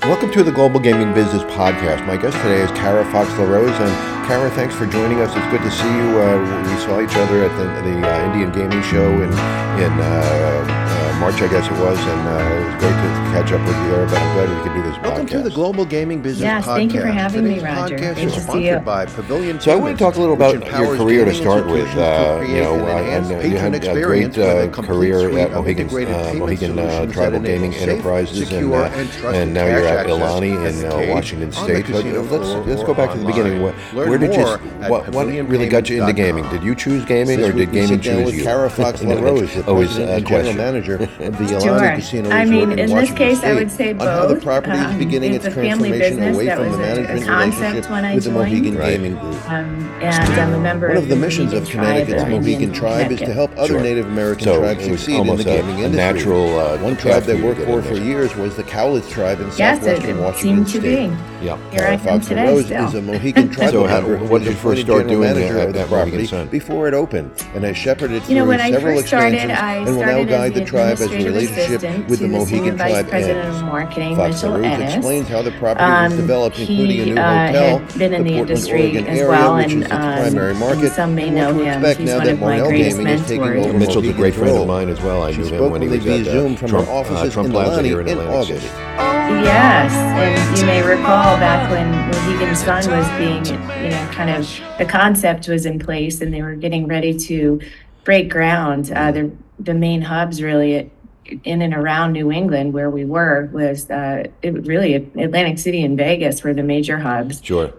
Welcome to the Global Gaming Business Podcast. My guest today is Kara Fox LaRose, and Kara, thanks for joining us. It's good to see you. We saw each other at the Indian Gaming Show in March, I guess it was, and it was great to catch up with you there. But I'm glad we could do this podcast. Welcome to the Global Gaming Business Podcast. Yes, thank you for having me, Roger. Today's podcast Great is to see sponsored you. by Pavilion. So I want to talk a little about your career to start with. You had a great career at Mohegan Tribal Gaming Enterprises, and now you're at Ilani in Washington State. But let's go back to the beginning. What really got you into gaming? Did you choose gaming, or did gaming choose you? Kara Fox LaRose, the president and general manager of the Ilani Casino Resort I mean, in in Washington this case, State, I would say both. on how the property is beginning its It's a family transformation business. away That from was the a management concept relationship when I with the joined. Mohegan Gaming Group. And I'm a member One of of the missions of Connecticut's Mohegan Tribe is to help other Native American tribes succeed in the gaming industry. One tribe that worked for years was the Cowlitz Tribe in southwestern Washington State. Here I Kara am Fox today LaRose still. is a Mohegan tribal member who what was did you first appointed start general doing manager of the at property Mohegan Sun? before it opened, and has shepherded You know, through when I several first started, expansions I and will now started guide as the the tribe as the administrative relationship assistant with the to the senior Mohegan vice tribe president ends. of marketing, Fox Mitchell LaRose Ennis. explains how the property was developed, including a new hotel, had been in the Portland, industry Oregon as area, well, which is and its primary market. and some may and know what to him. expect He's now one that of my Marnell greatest Gaming is taking mentors. over Mitchell's a great Mohegan's friend of role. mine as well. I She knew him spoke when he with was me at via Zoom from Trump, her offices Trump in Plaza Ilani here in in Atlantic August. City. Yes, and you may recall back when Mohegan Sun was being, kind of the concept was in place, and they were getting ready to break ground. The main hubs really in and around New England, where we were, was really Atlantic City and Vegas were the major hubs. Sure.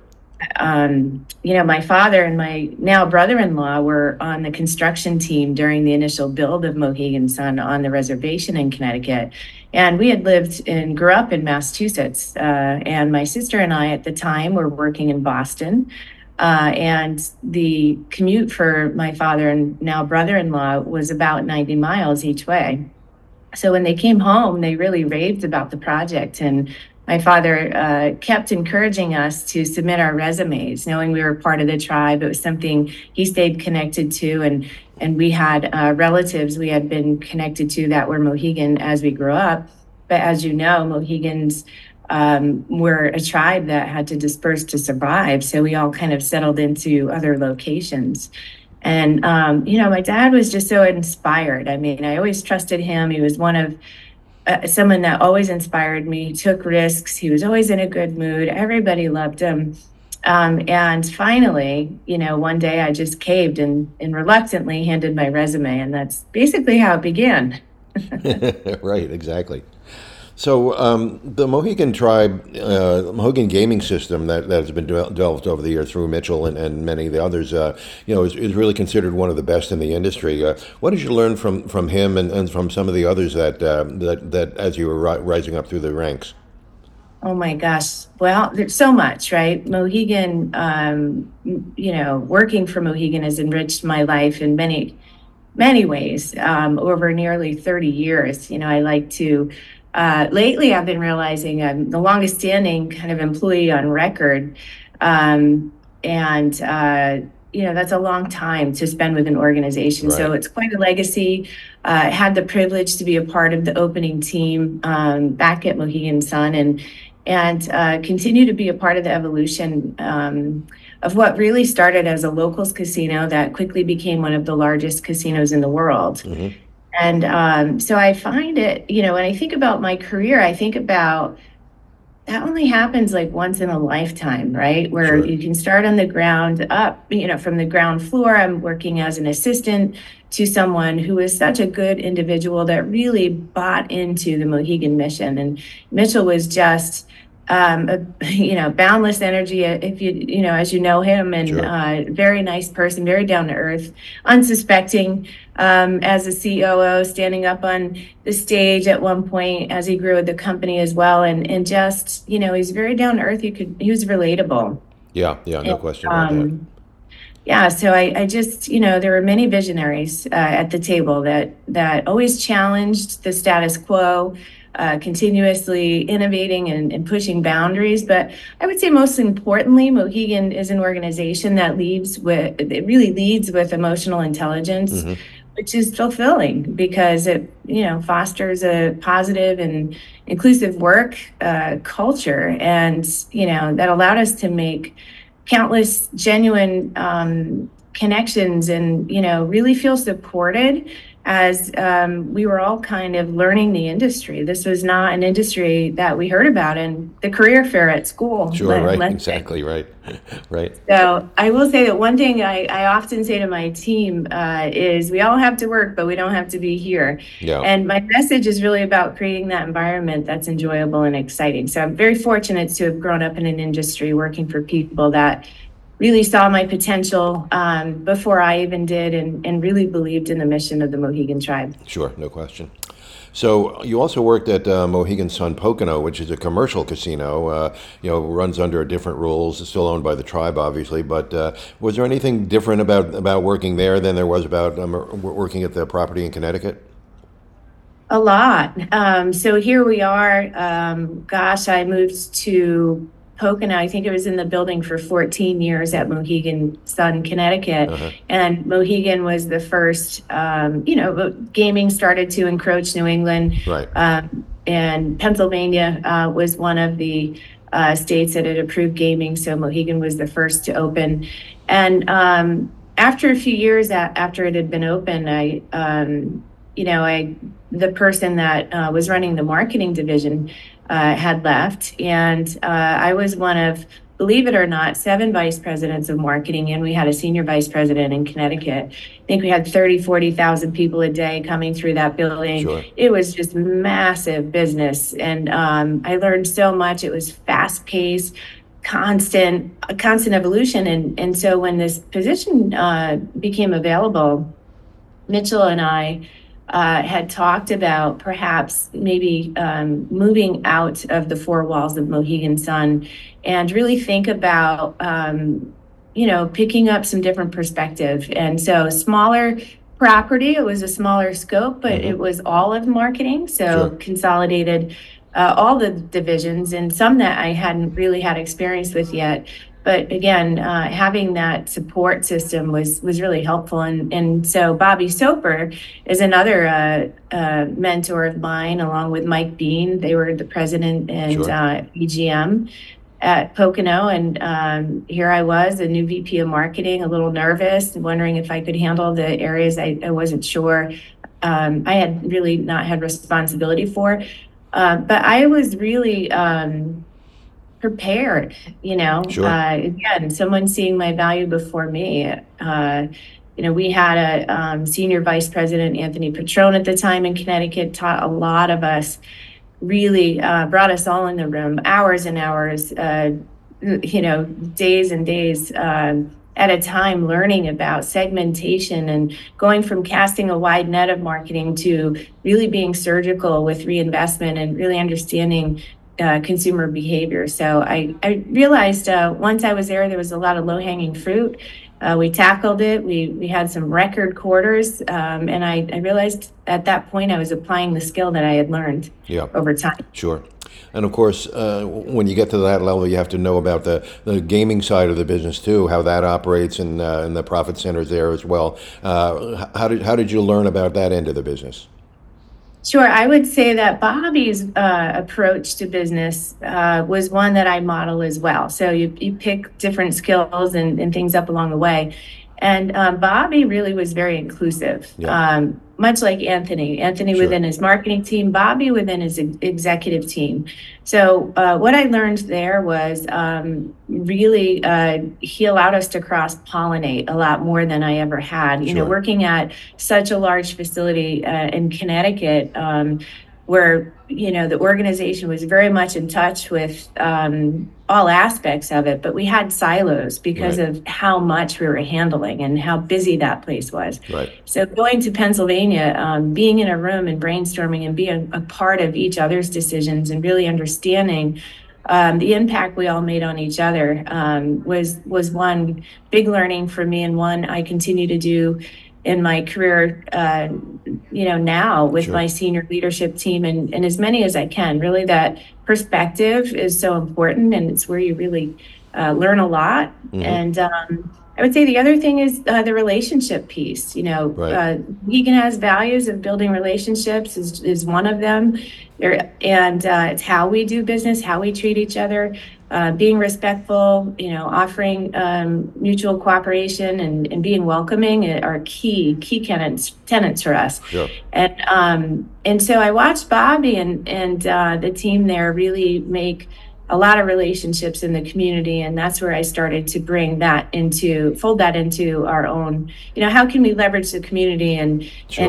My father and my now brother-in-law were on the construction team during the initial build of Mohegan Sun on the reservation in Connecticut. And we had grew up in Massachusetts. And my sister and I at the time were working in Boston. And the commute for my father and now brother-in-law was about 90 miles each way. So when they came home, they really raved about the project. And my father kept encouraging us to submit our resumes, knowing we were part of the tribe. It was something he stayed connected to, and we had relatives we had been connected to that were Mohegan as we grew up. But as you know, Mohegans were a tribe that had to disperse to survive, so we all kind of settled into other locations. And my dad was just so inspired. I mean, I always trusted him. He was one of someone that always inspired me. He took risks. He was always in a good mood. Everybody loved him. And finally, one day I just caved and reluctantly handed my resume. And that's basically how it began. Right, exactly. So the Mohegan tribe, Mohegan gaming system that has been developed over the years through Mitchell and many of the others, is really considered one of the best in the industry. What did you learn from him and from some of the others that as you were rising up through the ranks? Oh my gosh. Well, there's so much, right? Mohegan, working for Mohegan has enriched my life in many, many ways over nearly 30 years. I like to lately, I've been realizing I'm the longest standing kind of employee on record. That's a long time to spend with an organization. Right. So it's quite a legacy. Had the privilege to be a part of the opening team back at Mohegan Sun and continue to be a part of the evolution of what really started as a locals casino that quickly became one of the largest casinos in the world. Mm-hmm. And so I find it, when I think about my career, I think about that only happens like once in a lifetime, right? Where Sure. you can start on the ground up, from the ground floor. I'm working as an assistant to someone who is such a good individual that really bought into the Mohegan mission. And Mitchell was just boundless energy, if as you know him, and Sure. very nice person, very down to earth, unsuspecting, as a COO, standing up on the stage at one point as he grew with the company as well, and just he's very down to earth. He was relatable. Yeah, no question about that. Yeah, so I just, there were many visionaries at the table that always challenged the status quo, continuously innovating and pushing boundaries. But I would say most importantly, Mohegan is an organization that really leads with emotional intelligence. Mm-hmm. which is fulfilling because it, fosters a positive and inclusive work culture. And, that allowed us to make countless genuine connections and, really feel supported as we were all kind of learning the industry. This was not an industry that we heard about in the career fair at school. Sure, right, exactly, right, right. So I will say that one thing I often say to my team is we all have to work, but we don't have to be here. Yeah. And my message is really about creating that environment that's enjoyable and exciting. So I'm very fortunate to have grown up in an industry working for people that really saw my potential before I even did and really believed in the mission of the Mohegan Tribe. Sure, no question. So you also worked at Mohegan Sun Pocono, which is a commercial casino, runs under different rules. It's still owned by the tribe, obviously, but was there anything different about working there than there was about working at the property in Connecticut? A lot. So here we are. I moved to Pocono. I think it was in the building for 14 years at Mohegan Sun, Connecticut. Uh-huh. And Mohegan was the first, gaming started to encroach New England. Right. And Pennsylvania was one of the states that had approved gaming. So Mohegan was the first to open. And after a few years after it had been open, the person that was running the marketing division had left, and I was one of, believe it or not, 7 vice presidents of marketing, and we had a senior vice president in Connecticut. I think we had 40,000 people a day coming through that building. Sure. It was just massive business, and I learned so much. It was fast-paced, constant evolution, and so when this position became available, Mitchell and I had talked about perhaps maybe moving out of the 4 walls of Mohegan Sun and really think about, picking up some different perspective. And so smaller property, it was a smaller scope, but it was all of marketing. So Sure. Consolidated all the divisions and some that I hadn't really had experience with yet. But again, having that support system was really helpful. And so Bobby Soper is another mentor of mine, along with Mike Bean. They were the president and Sure. EGM at Pocono. And here I was, a new VP of marketing, a little nervous, wondering if I could handle the areas I wasn't sure. I had really not had responsibility for. But I was really prepared, Sure. Again, someone seeing my value before me. We had a senior vice president, Anthony Petrone, at the time in Connecticut, taught a lot of us, really brought us all in the room, hours and hours, days and days at a time, learning about segmentation and going from casting a wide net of marketing to really being surgical with reinvestment and really understanding consumer behavior. So I realized once I was there was a lot of low-hanging fruit. We tackled it. We had some record quarters, and I realized at that point I was applying the skill that I had learned over time. Sure. And of course, when you get to that level, you have to know about the gaming side of the business too, how that operates, and the profit centers there as well. How did you learn about that end of the business? Sure. I would say that Bobby's approach to business was one that I model as well. So you pick different skills and things up along the way. And Bobby really was very inclusive, much like Anthony. Anthony Sure. within his marketing team, Bobby within his executive team. So what I learned there was really he allowed us to cross-pollinate a lot more than I ever had. Sure. Working at such a large facility in Connecticut, where the organization was very much in touch with all aspects of it, but we had silos because Right. of how much we were handling and how busy that place was. Right. So going to Pennsylvania, being in a room and brainstorming and being a part of each other's decisions and really understanding the impact we all made on each other was one big learning for me, and one I continue to do in my career, now with Sure. my senior leadership team and as many as I can. Really, that perspective is so important, and it's where you really learn a lot. Mhm. And I would say the other thing is the relationship piece. Mohegan has values of building relationships is one of them. It's how we do business, how we treat each other, being respectful, offering mutual cooperation and being welcoming are key tenets for us. Sure. And so I watched Bobby and the team there really make a lot of relationships in the community, and that's where I started to fold that into our own. How can we leverage the community and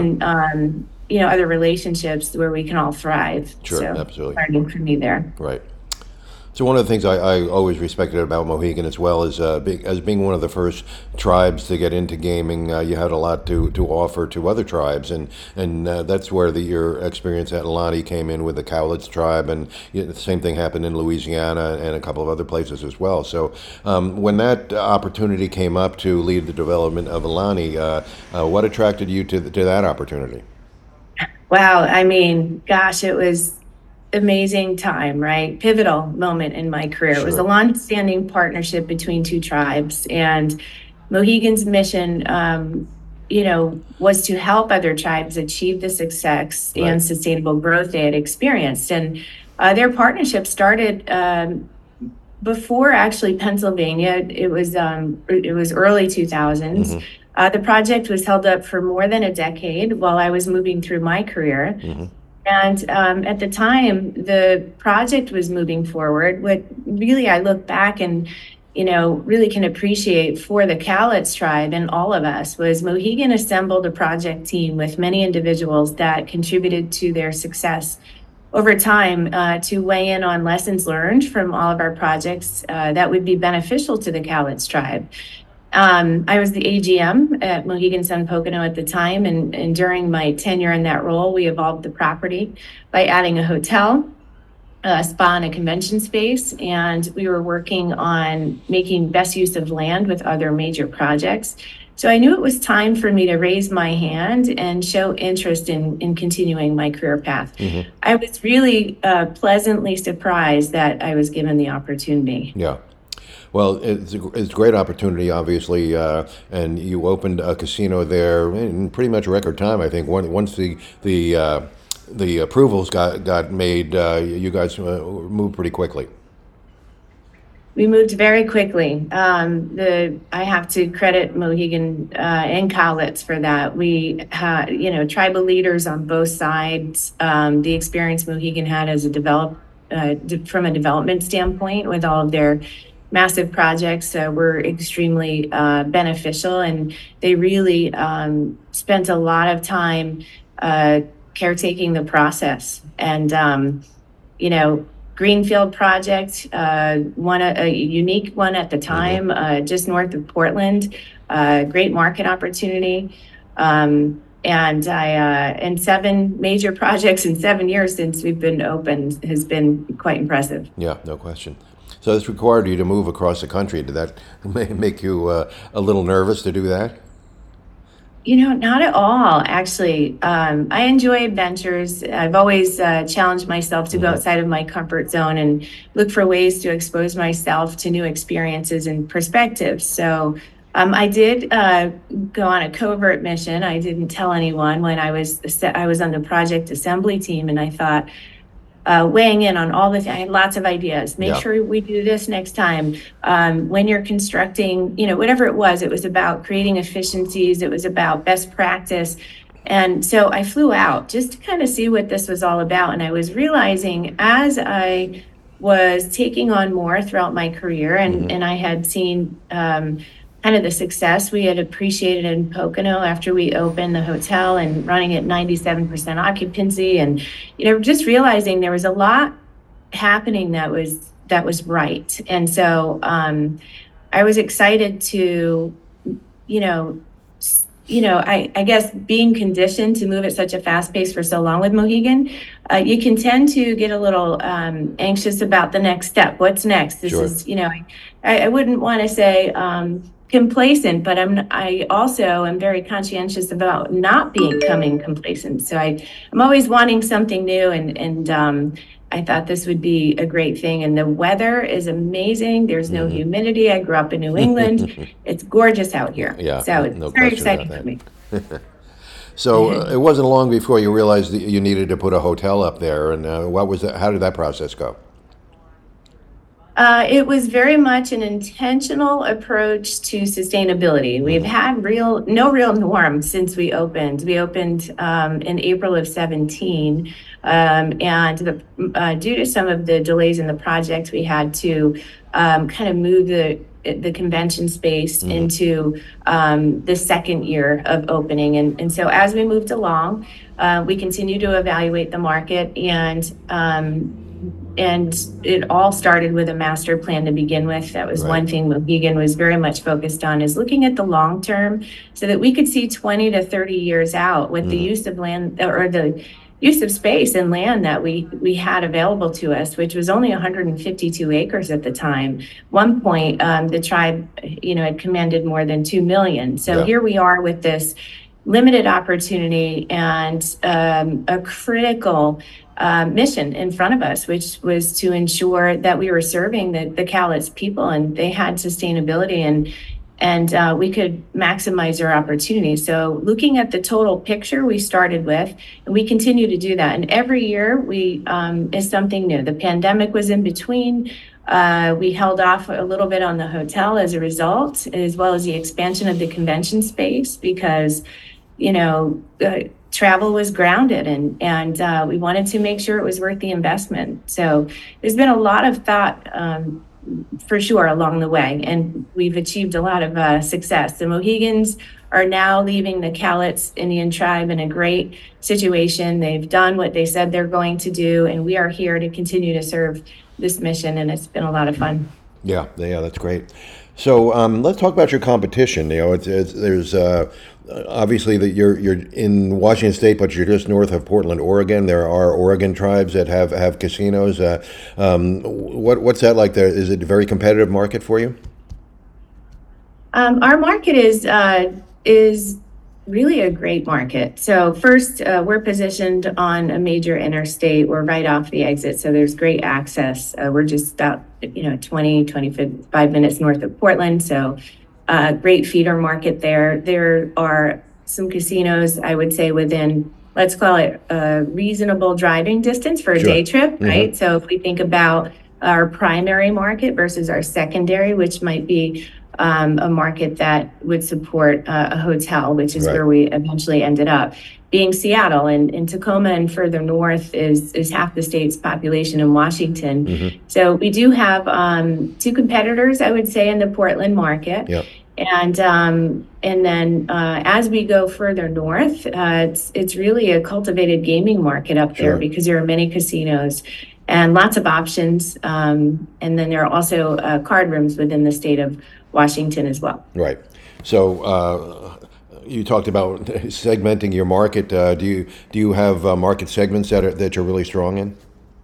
other relationships where we can all thrive? Sure, so absolutely. Starting for me there. Right. So one of the things I always respected about Mohegan as well is as being one of the first tribes to get into gaming, you had a lot to offer to other tribes, and that's where your experience at Aulani came in with the Cowlitz tribe, and the same thing happened in Louisiana and a couple of other places as well. So when that opportunity came up to lead the development of Aulani, what attracted you to that opportunity? Wow, gosh, it was amazing time, right? Pivotal moment in my career. Sure. It was a long-standing partnership between two tribes, and Mohegan's mission, was to help other tribes achieve the success and sustainable growth they had experienced. And their partnership started before actually Pennsylvania. It was early 2000s. Mm-hmm. The project was held up for more than a decade while I was moving through my career. Mm-hmm. And at the time, the project was moving forward. What really I look back and, really can appreciate for the Cowlitz tribe and all of us was Mohegan assembled a project team with many individuals that contributed to their success over time to weigh in on lessons learned from all of our projects that would be beneficial to the Cowlitz tribe. I was the AGM at Mohegan Sun Pocono at the time, and during my tenure in that role, we evolved the property by adding a hotel, a spa, and a convention space, and we were working on making best use of land with other major projects. So I knew it was time for me to raise my hand and show interest in continuing my career path. Mm-hmm. I was really pleasantly surprised that I was given the opportunity. Yeah. Well, it's a great opportunity, obviously, and you opened a casino there in pretty much record time. I think once the approvals got made, you guys moved pretty quickly. We moved very quickly. I have to credit Mohegan and Cowlitz for that. We had, tribal leaders on both sides. The experience Mohegan had as from a development standpoint with all of their massive projects were extremely beneficial, and they really spent a lot of time caretaking the process. And Greenfield project, a unique one at the time, just north of Portland, great market opportunity. And 7 major projects in 7 years since we've been open has been quite impressive. Yeah, no question. So this required you to move across the country. Did that make you a little nervous to do that? Not at all, actually. I enjoy adventures. I've always challenged myself to go outside of my comfort zone and look for ways to expose myself to new experiences and perspectives. So I did go on a covert mission. I didn't tell anyone when I was on the project assembly team, and I thought, weighing in on all I had lots of ideas. Make sure we do this next time. When you're constructing, whatever it was about creating efficiencies. It was about best practice. And so I flew out just to kind of see what this was all about. And I was realizing as I was taking on more throughout my career and I had seen kind of the success we had appreciated in Pocono after we opened the hotel and running at 97% occupancy, and just realizing there was a lot happening that was right. And so I was excited to I guess being conditioned to move at such a fast pace for so long with Mohegan, you can tend to get a little anxious about the next step. What's next? This is I wouldn't want to say complacent, but I also am very conscientious about not becoming complacent. So I'm always wanting something new, and I thought this would be a great thing. And the weather is amazing. There's no humidity. I grew up in New England. It's gorgeous out here. Yeah, so it's very exciting for me. So it wasn't long before you realized that you needed to put a hotel up there. And what was that? How did that process go? It was very much an intentional approach to sustainability. We've had no real norm since we opened. We opened in April of 17, and due to some of the delays in the project, we had to kind of move the convention space into the second year of opening. And so as we moved along, we continue to evaluate the market, and it all started with a master plan to begin with. That was one thing Mohegan was very much focused on, is looking at the long term so that we could see 20 to 30 years out with the use of land, or the use of space and land that we had available to us, which was only 152 acres at the time. One point, the tribe, had commanded more than 2 million. So here we are with this limited opportunity and a critical mission in front of us, which was to ensure that we were serving the Cowlitz people, and they had sustainability and we could maximize our opportunities. So looking at the total picture we started with, and we continue to do that. And every year we is something new. The pandemic was in between. We held off a little bit on the hotel as a result, as well as the expansion of the convention space, because travel was grounded, and we wanted to make sure it was worth the investment. So there's been a lot of thought for sure along the way, and we've achieved a lot of success. The Mohegans are now leaving the Cowlitz Indian tribe in a great situation. They've done what they said they're going to do, and we are here to continue to serve this mission, and it's been a lot of fun. Yeah, that's great. So let's talk about your competition. There's obviously that you're in Washington State, but you're just north of Portland, Oregon. There are Oregon tribes that have casinos. What's that like there? Is it a very competitive market for you? Our market is really a great market. So first, we're positioned on a major interstate. We're right off the exit, so there's great access. We're just about 25 minutes north of Portland, so great feeder market there. There are some casinos, I would say, within, let's call it a reasonable driving distance for a day trip, right? So if we think about our primary market versus our secondary, which might be a market that would support a hotel, which is where we eventually ended up, being Seattle, and Tacoma and further north is half the state's population in Washington. So we do have two competitors, I would say, in the Portland market. And then as we go further north, it's really a cultivated gaming market up there, because there are many casinos and lots of options. And then there are also card rooms within the state of Washington as well. Right. So you talked about segmenting your market. Do you have market segments that you're really strong in?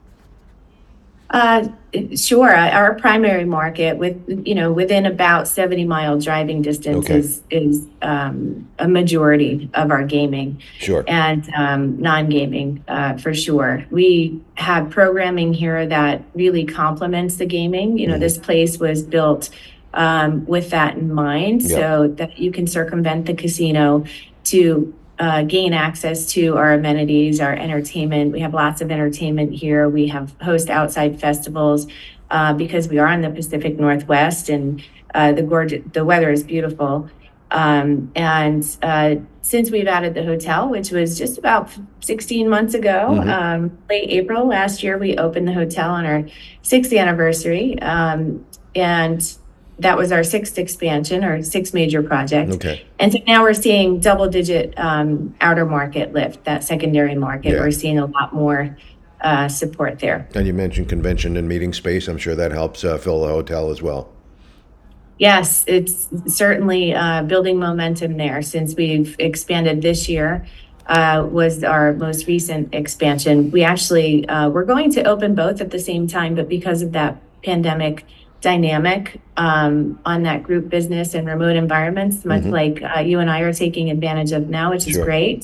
Sure. Our primary market, within about 70-mile driving distance, is a majority of our gaming. And non-gaming for sure. We have programming here that really complements the gaming. This place was built with that in mind, so that you can circumvent the casino to gain access to our amenities, our entertainment. We have lots of entertainment here. We host outside festivals because we are in the Pacific Northwest, and the weather is beautiful. And since we've added the hotel, which was just about 16 months ago, late April last year, we opened the hotel on our 6th anniversary, and that was our 6th expansion, or 6th major project. And so now we're seeing double-digit outer market lift, that secondary market. We're seeing a lot more support there. And you mentioned convention and meeting space. I'm sure that helps fill the hotel as well. Yes, it's certainly building momentum there since we've expanded this year. Was our most recent expansion. We actually we're going to open both at the same time, but because of that pandemic dynamic on that group business and remote environments, much like you and I are taking advantage of now, which is great.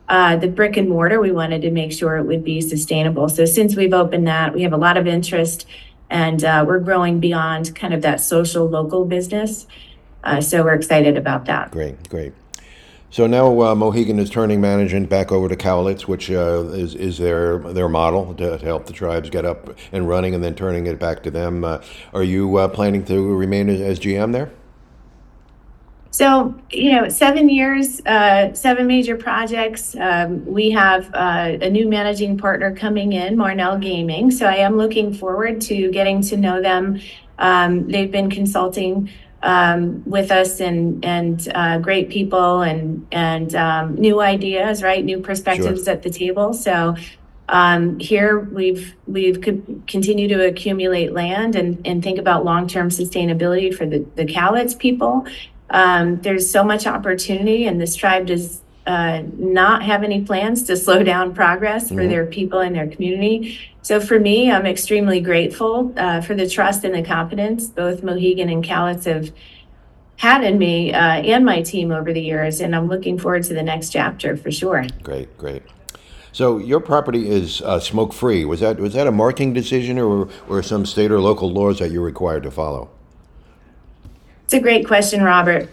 The brick and mortar, we wanted to make sure it would be sustainable. So since we've opened that, we have a lot of interest, and we're growing beyond kind of that social local business. So we're excited about that. Great. So now Mohegan is turning management back over to Cowlitz, which is their model to help the tribes get up and running, and then turning it back to them. Are you planning to remain as GM there? So, 7 years, 7 major projects. We have a new managing partner coming in, Marnell Gaming. So I am looking forward to getting to know them. They've been consulting with us and great people and new ideas, right? New perspectives at the table. So here we've continued to accumulate land and think about long-term sustainability for the Cowlitz people. There's so much opportunity, and this tribe does not have any plans to slow down progress for their people and their community. So for me, I'm extremely grateful for the trust and the confidence both Mohegan and Cowlitz have had in me and my team over the years, and I'm looking forward to the next chapter for sure. Great. So your property is smoke-free. Was that a marketing decision or some state or local laws that you're required to follow? It's a great question, Roger.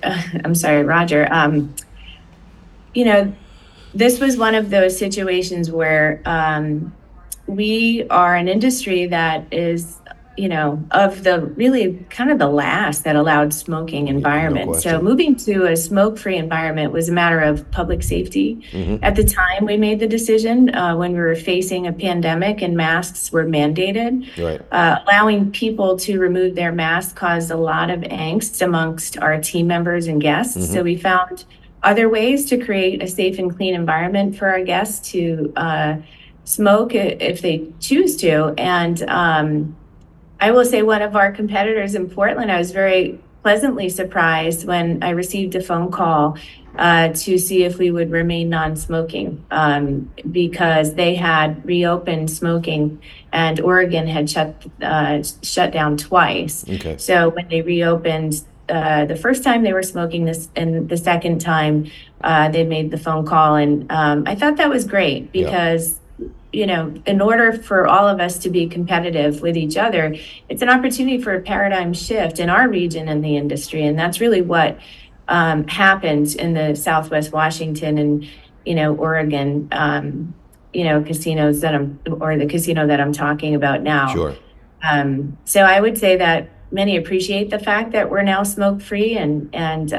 This was one of those situations where we are an industry that is, of the really kind of the last that allowed smoking environment. So moving to a smoke-free environment was a matter of public safety. At the time we made the decision, when we were facing a pandemic and masks were mandated, allowing people to remove their masks caused a lot of angst amongst our team members and guests. So we found other ways to create a safe and clean environment for our guests to smoke if they choose to. And I will say one of our competitors in Portland, I was very pleasantly surprised when I received a phone call to see if we would remain non-smoking because they had reopened smoking and Oregon had shut down twice. So when they reopened, the first time they were smoking this, and the second time they made the phone call, and I thought that was great because in order for all of us to be competitive with each other, it's an opportunity for a paradigm shift in our region in the industry, and that's really what happened in the Southwest Washington and Oregon casinos the casino that I'm talking about now. So I would say that many appreciate the fact that we're now smoke-free, and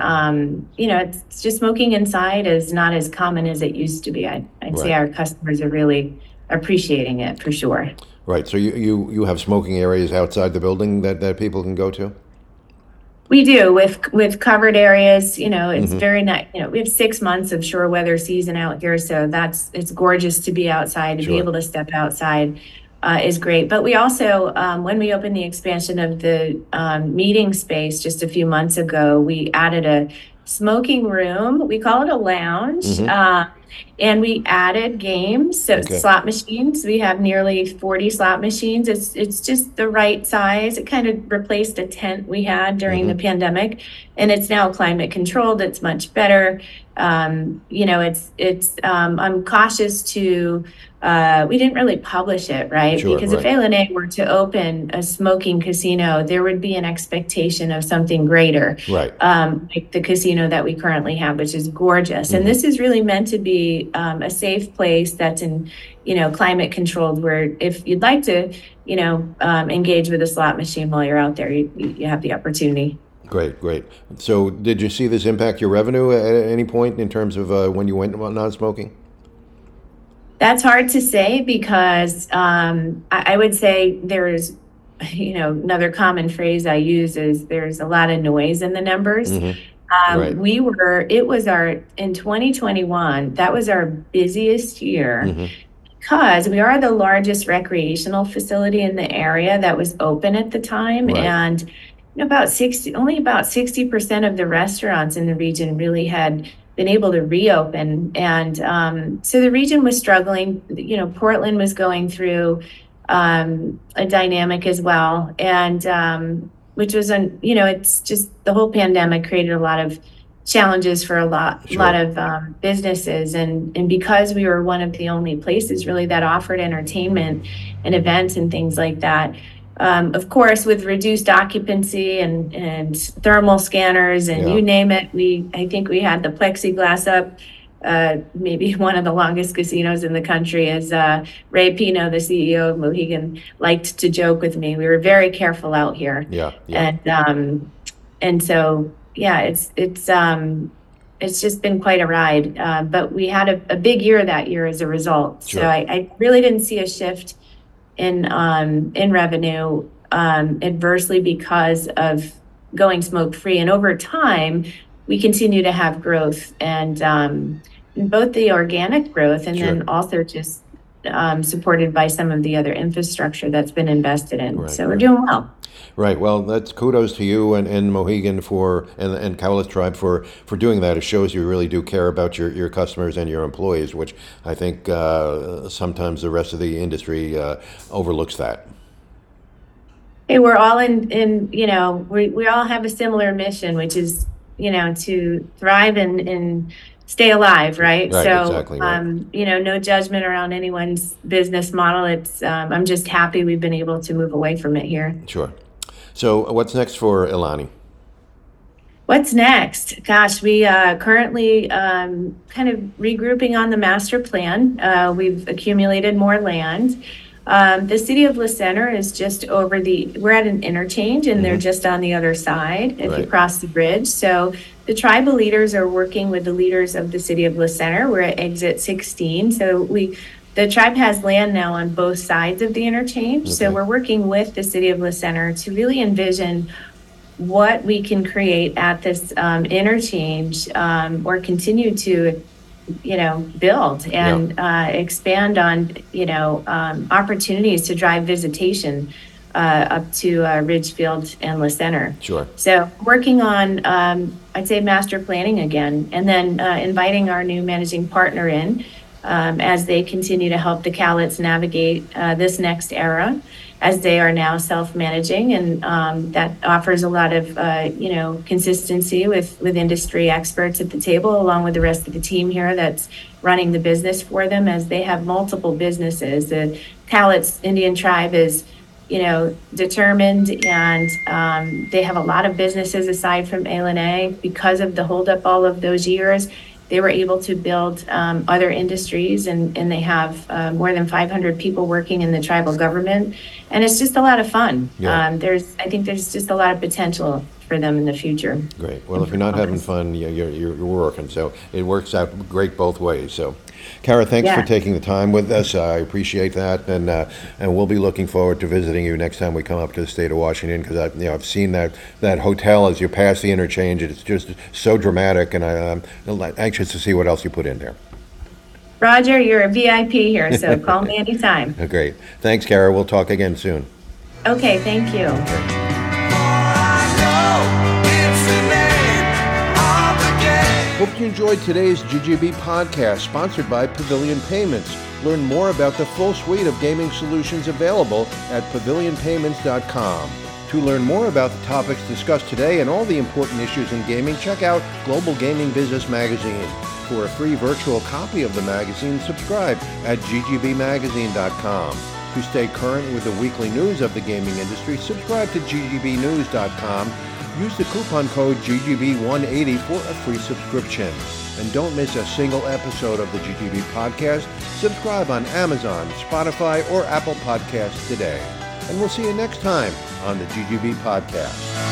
it's just smoking inside is not as common as it used to be. I'd say our customers are really appreciating it for sure. Right. So you have smoking areas outside the building that people can go to? We do with covered areas. It's very nice. We have 6 months of shore weather season out here, so it's gorgeous to be outside, to be able to step outside. Is great. But we also, when we opened the expansion of the meeting space just a few months ago, we added a smoking room. We call it a lounge. And we added games, so slot machines. We have nearly 40 slot machines. It's just the right size. It kind of replaced a tent we had during the pandemic, and it's now climate controlled. It's much better. I'm cautious to. We didn't really publish it, right? Because if A&A were to open a smoking casino, there would be an expectation of something greater, like the casino that we currently have, which is gorgeous. And this is really meant to be a safe place that's in, climate controlled, where if you'd like to, engage with a slot machine while you're out there, you have the opportunity. Great. So did you see this impact your revenue at any point in terms of when you went non-smoking? That's hard to say because I would say there's, another common phrase I use is there's a lot of noise in the numbers. In 2021, that was our busiest year because we are the largest recreational facility in the area that was open at the time. And only about 60% of the restaurants in the region really had been able to reopen. And so the region was struggling. Portland was going through a dynamic as well. And which was, it's just the whole pandemic created a lot of challenges for a lot of businesses, and because we were one of the only places really that offered entertainment and events and things like that. Of course, with reduced occupancy and thermal scanners and you name it, I think we had the plexiglass up. Maybe one of the longest casinos in the country, as Ray Pino, the CEO of Mohegan, liked to joke with me. We were very careful out here. And so it's just been quite a ride. But we had a big year that year as a result. Sure. So I really didn't see a shift in revenue adversely because of going smoke free. And over time, we continue to have growth, and both the organic growth and then also just supported by some of the other infrastructure that's been invested in. So we're doing well. Right. Well, that's kudos to you and Mohegan and Cowlitz Tribe for doing that. It shows you really do care about your customers and your employees, which I think sometimes the rest of the industry overlooks that. Hey, we're all in we all have a similar mission, which is, to thrive and stay alive, right? So, exactly right. No judgment around anyone's business model. It's I'm just happy we've been able to move away from it here. Sure. So what's next for Elani? What's next? Gosh, we currently kind of regrouping on the master plan. We've accumulated more land. The city of La Center is just over we're at an interchange, and they're just on the other side if you cross the bridge. So the tribal leaders are working with the leaders of the city of La Center. We're at exit 16. So the tribe has land now on both sides of the interchange. Okay. So we're working with the city of La Center to really envision what we can create at this interchange, or continue to build and expand on, opportunities to drive visitation up to Ridgefield and La Center. Sure. So working on, I'd say, master planning again, and then inviting our new managing partner in as they continue to help the Cowlitz navigate this next era, as they are now self-managing, and that offers a lot of consistency with industry experts at the table, along with the rest of the team here that's running the business for them, as they have multiple businesses. The Cowlitz Indian Tribe is determined, and they have a lot of businesses aside from A&A. Because of the holdup all of those years, they were able to build other industries, and they have more than 500 people working in the tribal government, and it's just a lot of fun. Yeah. I think there's just a lot of potential for them in the future. Great. Well, if you're not having fun, you're working, so it works out great both ways. So, Kara, thanks for taking the time with us. I appreciate that, and we'll be looking forward to visiting you next time we come up to the state of Washington, because I've seen that hotel as you pass the interchange. It's just so dramatic, and I'm anxious to see what else you put in there. Roger, you're a VIP here, so call me anytime. Great. Thanks, Kara. We'll talk again soon. Okay, thank you. Okay. Hope you enjoyed today's GGB podcast, sponsored by Pavilion Payments. Learn more about the full suite of gaming solutions available at pavilionpayments.com. To learn more about the topics discussed today and all the important issues in gaming, check out Global Gaming Business Magazine. For a free virtual copy of the magazine, subscribe at ggbmagazine.com. To stay current with the weekly news of the gaming industry, subscribe to ggbnews.com. Use the coupon code GGB180 for a free subscription. And don't miss a single episode of the GGB podcast. Subscribe on Amazon, Spotify, or Apple Podcasts today. And we'll see you next time on the GGB podcast.